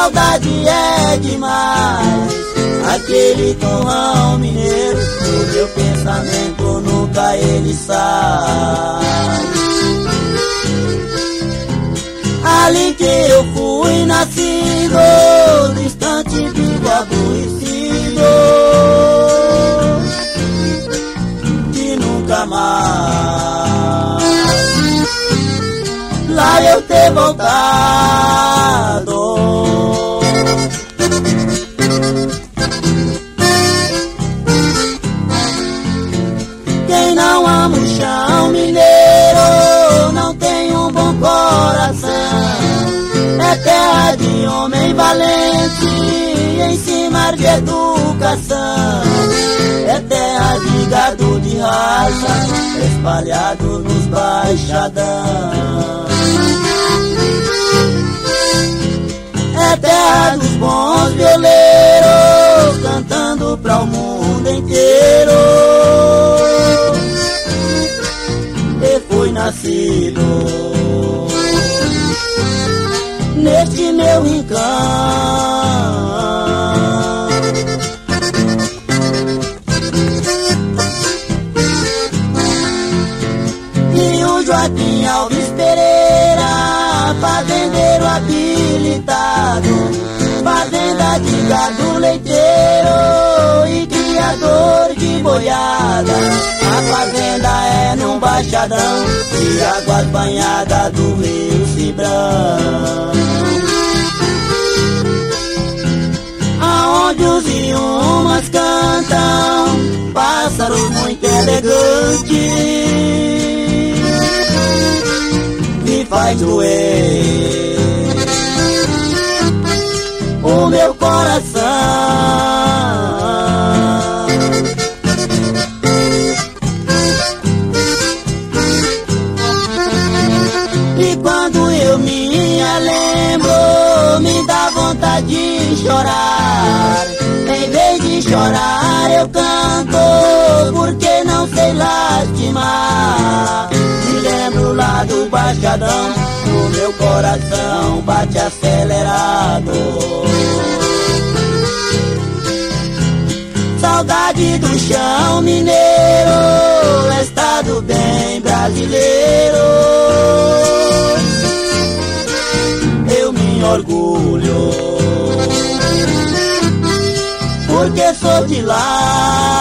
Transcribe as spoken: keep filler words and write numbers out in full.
saudade é demais. Aquele torrão mineiro, do meu pensamento nunca ele sai. Ali que eu fui nascido, distante vivo aborrecido, que nunca mais lá eu ter voltado. Quem não ama o chão mineiro não tem um bom coração. É terra de homem valente, ensina de educação. É terra de gado de raça, espalhado nos baixadão. É terra dos bons violeiros, cantando pra o mundo inteiro. E fui nascido neste meu rincão. E o Joaquim Alves Pereira, fazendeiro habilitado, fazenda de gado leiteiro e criador de boiada. A fazenda é num baixadão de águas banhadas do rio Cibrão, aonde os iomas cantam pássaros muito elegantes, me faz doer o meu coração. E quando eu me lembro, me dá vontade de chorar. Em vez de chorar eu canto, porque não sei lastimar. Me lembro lá do baixadão, o meu coração bate acelerado. Saudade do chão mineiro, estado bem brasileiro. Eu me orgulho, porque sou de lá.